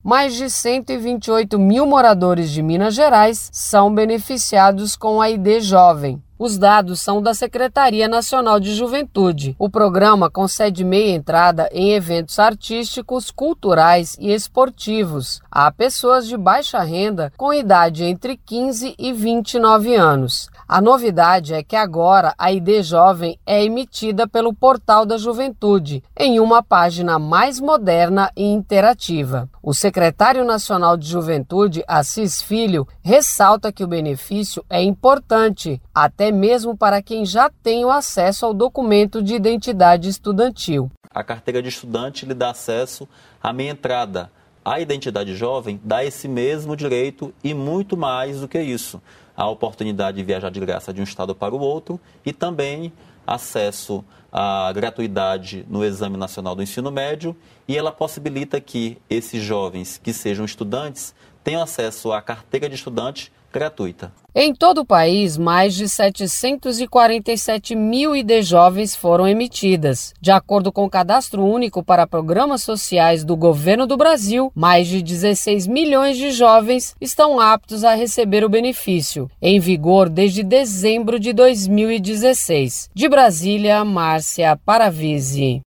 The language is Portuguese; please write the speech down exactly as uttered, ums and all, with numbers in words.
mais de cento e vinte e oito mil moradores de Minas Gerais são beneficiados com a I D Jovem. Os dados são da Secretaria Nacional de Juventude. O programa concede meia entrada em eventos artísticos, culturais e esportivos a pessoas de baixa renda com idade entre quinze e vinte e nove anos. A novidade é que agora a I D Jovem é emitida pelo Portal da Juventude, em uma página mais moderna e interativa. O secretário nacional de Juventude, Assis Filho, ressalta que o benefício é importante, até mesmo para quem já tem o acesso ao documento de identidade estudantil. A carteira de estudante lhe dá acesso à meia entrada. A identidade jovem dá esse mesmo direito e muito mais do que isso. A oportunidade de viajar de graça de um estado para o outro e também acesso à gratuidade no Exame Nacional do Ensino Médio, e ela possibilita que esses jovens que sejam estudantes tenham acesso à carteira de estudante gratuita. Em todo o país, mais de setecentos e quarenta e sete mil I D Jovens foram emitidas. De acordo com o Cadastro Único para Programas Sociais do Governo do Brasil, mais de dezesseis milhões de jovens estão aptos a receber o benefício, em vigor desde dezembro de dois mil e dezesseis. De Brasília, Márcia Paravisi.